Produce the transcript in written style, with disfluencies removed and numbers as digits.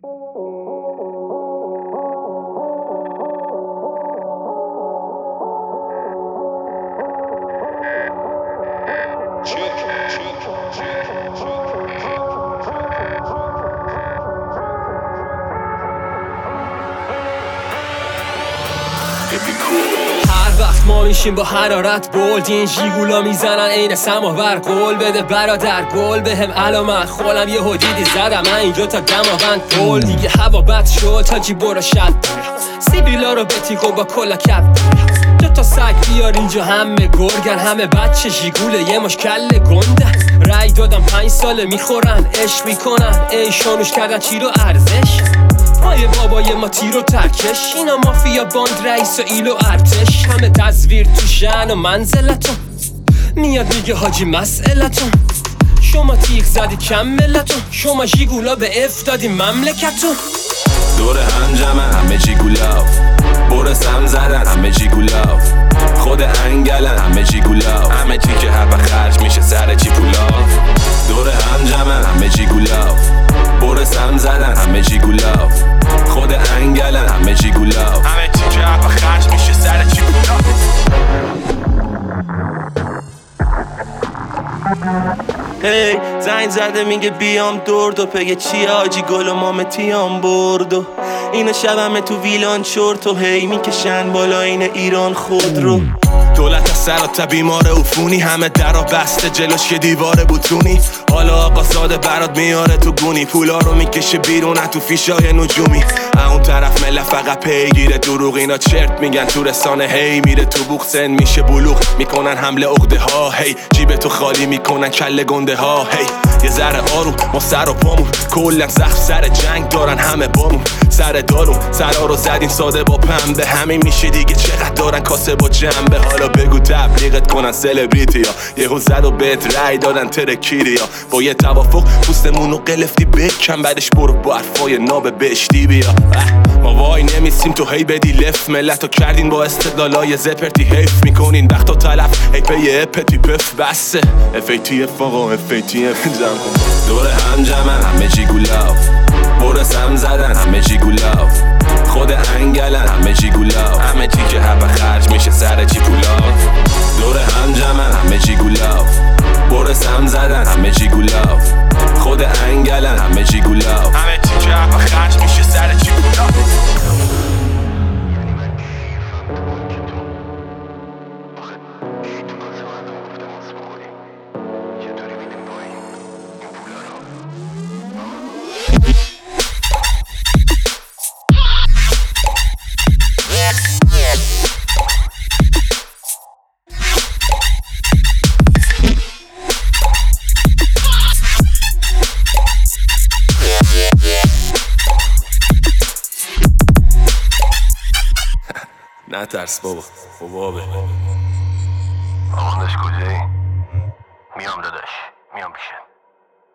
هر وقت ما میشیم با حرارت بولدین ژیگولا میزنن عین سماور قول بده برادر گل بهم علامت خولم یه حدیدی زدم من اینجا تا دماوند گل دیگه هوا بد شد تا جی برو شد سیبیلا رو بتیگو با کلا کپ دو تا سگ بیار اینجا همه گرگن همه بچه ژیگوله یه مشکل گنده رای دادم 5 ساله میخورن عشق میکنن ای شانوش کردن چی رو ارزش پای بابای ما تیر و ترکش اینا مافیا باند رئیس و ایل و ارتش همه تصویر تو شن و منزلتون میاد میگه حاجی مسئلتون شما تیغ زدی کم ملتون شما ژیگولا به افتادی مملکتون دور هم جمعن همه ژیگولا برس هم زدن همه ژیگولا خود انگلن همه ژیگولا همه چی که هر وقت خرج میشه سر چی پولا دور هم جمعن همه ژیگولا برس هم زدن همه ژیگولا خود انگلن همه ژیگولا همه چی که هر وقت خرج میشه سر چی پولا هی زنگ زده میگه بیام دور و پگه چی آجی گل و مامتیام بردو اینا شبمه تو ویلان چرت و هی میکشن بالا این ایران خود رو دولت از سراتا بیمار عفونی همه درا بسته جلوش یه دیوار بوتونی حالا آقا زاده برات میاره تو گونی پولا رو میکشه بیرون تو فیشای نجومی اون طرف مله فقط پیگیره دروغ اینا چرت میگن تو رسانه هی میره تو بوق سن میشه بلوغ میکنن حمله عقده ها هی جیب تو خالی میکنن کله گنده ها هی یه ذره آروم ما سر و پامون کلا زخم سر جنگ دارن همه بامون سر دارون سرا رو زدین ساده با پنبه همین میشه دیگه چقدر دارن کاسه با جنبه حالا بگو تبلیغت کنن سلبریتی ها یهو زد و بهت رای دادن ترکیری ها با یه توافق پوستمون رو قلفتی بکن بعدش برو با حرفای ناب بشتی بیا ما وای نمیسیم تو هی بدی لف ملتو کردین با استدلالای زپرتی حیف میکنین وقتا تلف هی پی اپتی پف بسه FATF آقا FATF دور هم جمعن همه ژیگولا برس هم زدن همه ژیگولا خود انگلن همه ژیگولا همه چی که هر وقت خرج میشه سر چی پولا دور هم جمعن همه ژیگولا برس هم زدن همه ژیگولا خود انگلن همه ژیگولا همه چی که هر وقت خرج میشه سر چی پولا نه ترس بابا بابا آقا کجایی؟ میام داداش میام پیشت